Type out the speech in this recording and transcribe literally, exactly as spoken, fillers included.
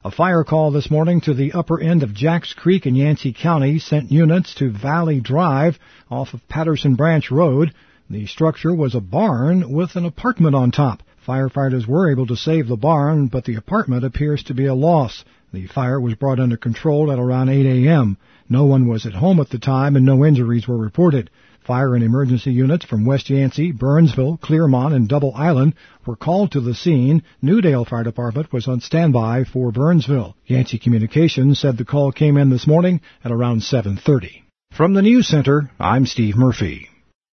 A fire call this morning to the upper end of Jacks Creek in Yancey County sent units to Valley Drive off of Patterson Branch Road. The structure was a barn with an apartment on top. Firefighters were able to save the barn, but the apartment appears to be a loss. The fire was brought under control at around eight a.m. No one was at home at the time and no injuries were reported. Fire and emergency units from West Yancey, Burnsville, Clearmont, and Double Island were called to the scene. Newdale Fire Department was on standby for Burnsville. Yancey Communications said the call came in this morning at around seven thirty. From the News Center, I'm Steve Murphy.